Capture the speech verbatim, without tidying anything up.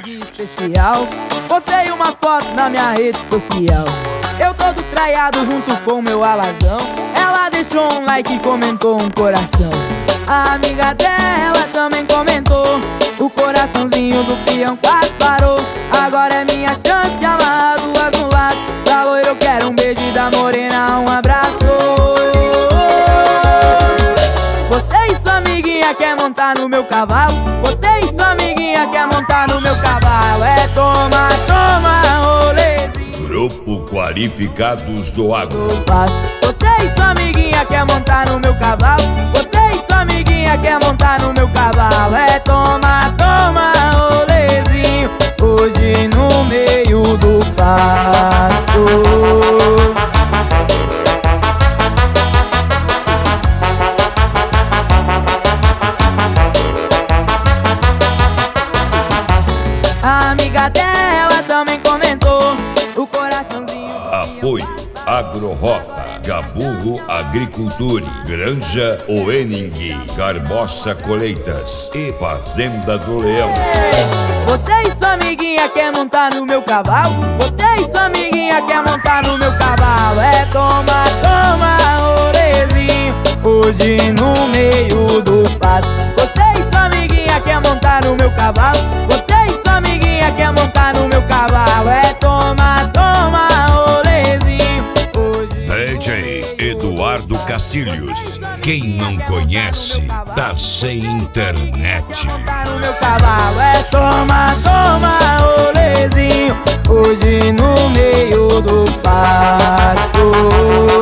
dia especial, postei uma foto na minha rede social. Eu todo traiado junto com meu alazão. Ela deixou um like e comentou um coração. A amiga dela também comentou. O coraçãozinho do peão quase parou. Agora é minha chance de amarrar duas no laço. Da loira eu quero um beijo e da morena um abraço. Você e sua amiguinha quer montar no meu cavalo. Você e sua amiguinha quer montar no meu cavalo. É toma, toma, rolezinho. Grupo Qualificados do Agro. Você e sua amiguinha quer montar no meu cavalo. Você e sua amiguinha quer montar no meu cavalo. É toma, toma, rolezinho. Hoje no meio do pasto. A amiga dela também comentou. O coraçãozinho. Apoio Agrorota, Gaburro Agricultura, Granja Oening, Garbosa Colheitas e Fazenda do Leão. Você e sua amiguinha quer montar no meu cavalo. Você e sua amiguinha quer montar no meu cavalo. É toma, toma, rolezinho. Hoje no meio do pasto. Você e sua amiguinha quer montar no meu cavalo. Você e sua amiguinha quer montar no meu cavalo. É toma, toma, rolezinho. Hoje D J Eduardo Castilhos. Quem não conhece, tá sem internet. no meu cavalo. É toma, toma, rolezinho. Hoje no meio do pasto.